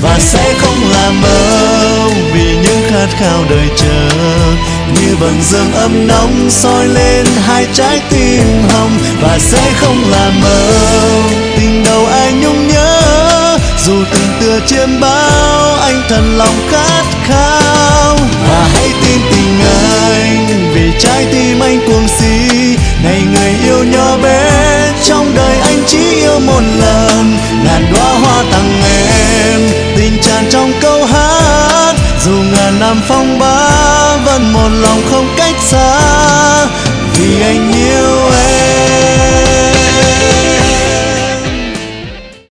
và sẽ không làm mơ vì những khát khao đời chờ như vầng dương ấm nóng soi lên hai trái tim hồng. Và sẽ không làm mơ tình đầu ai nhung nhớ dù từng tựa chiêm bao anh thật lòng khát khao. Và hãy tin tình anh vì trái tim anh cuồng si, này người yêu nhỏ bé trong đời anh chỉ yêu một lần. Ngàn đóa hoa tặng em tình tràn trong câu hát, dù ngàn năm phong ba vẫn một lòng không cách xa.